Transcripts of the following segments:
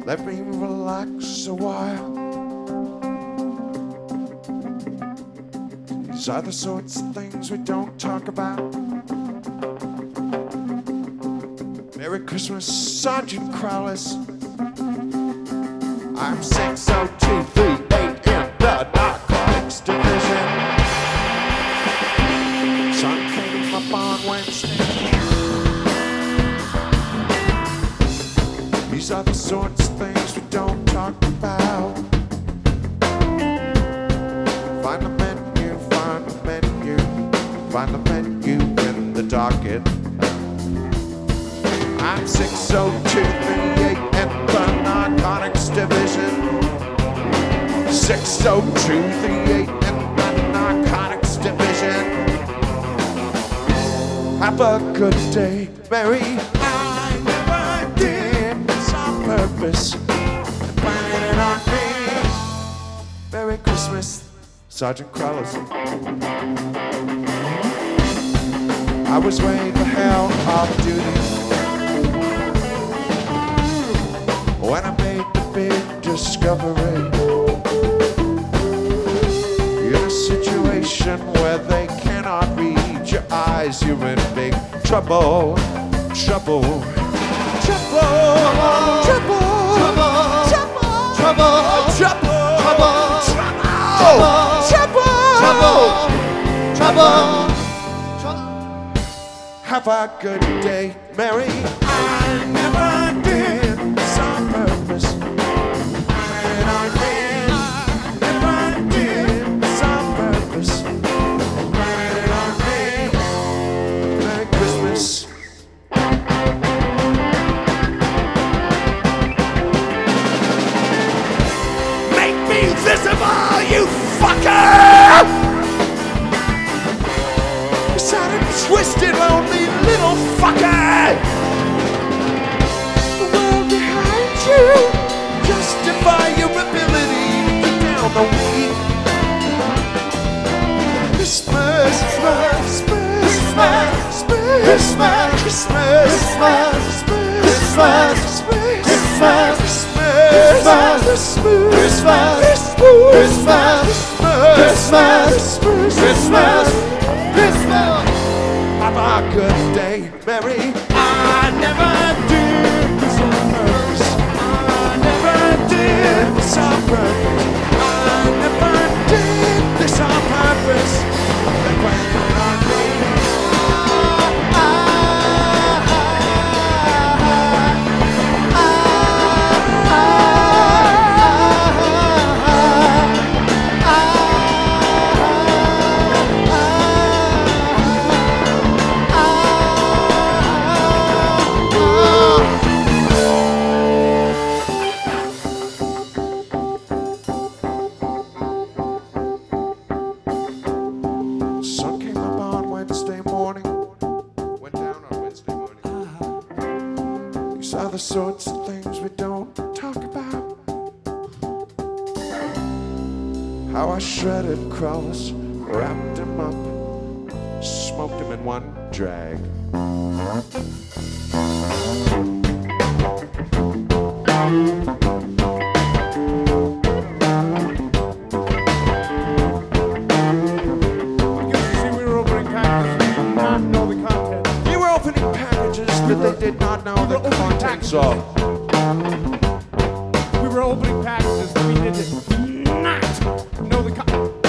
Let me relax a while. These are the sorts of things we don't talk about. Merry Christmas, Sergeant Crowless. I'm 60238 in the Narcotics Division. Sun came up on Wednesday. These are the sorts of things we don't talk about. Find the menu, find the menu, find the menu in the docket. I'm 60238 in the Narcotics Division. 60238 in the Narcotics Division. Have a good day, Mary. I never did this on purpose. Planning it on me. Merry Christmas, Sergeant Crowless. I was way the hell off duty when I made the big discovery. In a situation where they cannot read your eyes, you're in big trouble, trouble, trouble, trouble, trouble, trouble, trouble. Have a good day, Mary. I never did this on purpose. And I never did this on purpose. And I Merry Christmas. Make me visible, you fucker! Twisted, lonely little fucker. The world behind you justify your ability to down the weak. Christmas, Christmas, Christmas, Christmas, Christmas, Christmas, Christmas, Christmas, Christmas. Have a good day, Mary. I never did this on purpose. I never did this on purpose. I never did this on purpose. They're playing on me. Are the sorts of things we don't talk about. How I shredded Crowless, wrapped him up, smoked him in one drag. They did not know the contents of. We were opening packages. We did not know the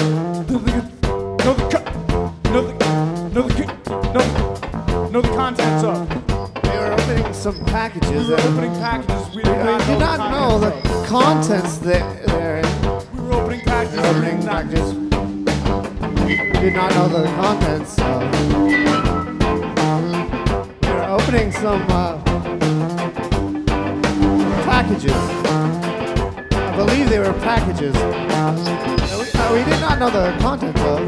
contents of. They were opening some packages. We were opening packages. We did not know the contents therein. We were opening packages. Opening packages. We did not know the contents of. Opening some packages. I believe they were packages. We did not know the content of.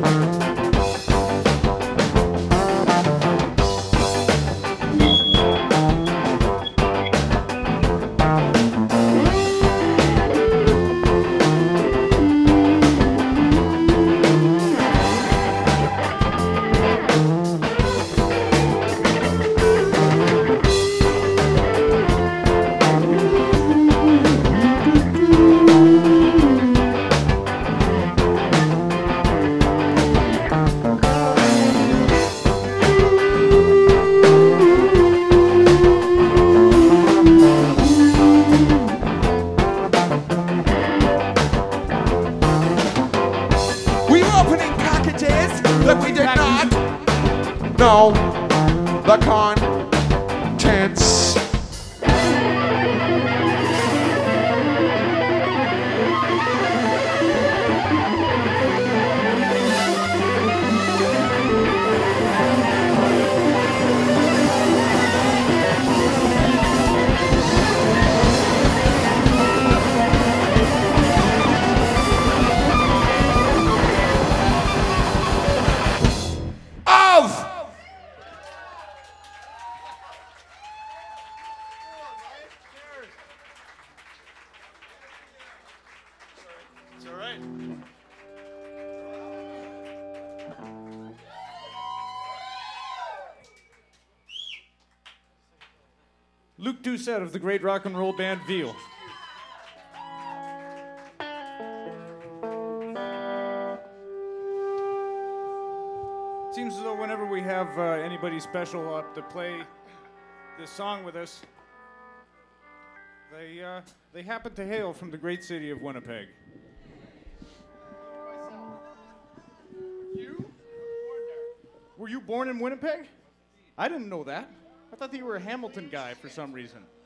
packages that we did not know the contents. Of It's all right. Luke Doucette of the great rock and roll band Veal. Seems as though whenever we have anybody special up to play this song with us, they happen to hail from the great city of Winnipeg. You? Were you born in Winnipeg? I didn't know that. I thought that you were a Hamilton guy for some reason.